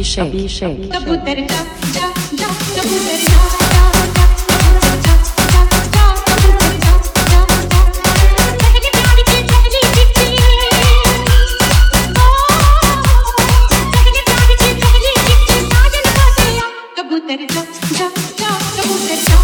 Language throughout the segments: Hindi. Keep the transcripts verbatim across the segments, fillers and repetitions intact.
अभिषेक अभिषेक कबूतर जा जा जा कबूतर जा जा जा जा कबूतर जा जा पहले प्यार की पहली चिट्ठी ओ पहले प्यार की पहली चिट्ठी साजन का दिया कबूतर जा जा जा कबूतर जा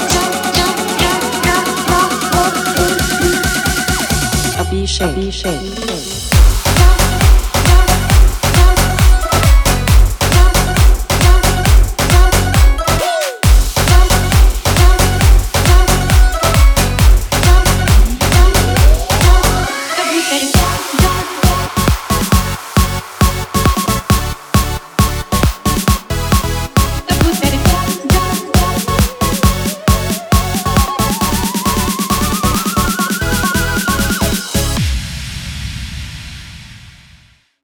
अभिषेक अभिषेक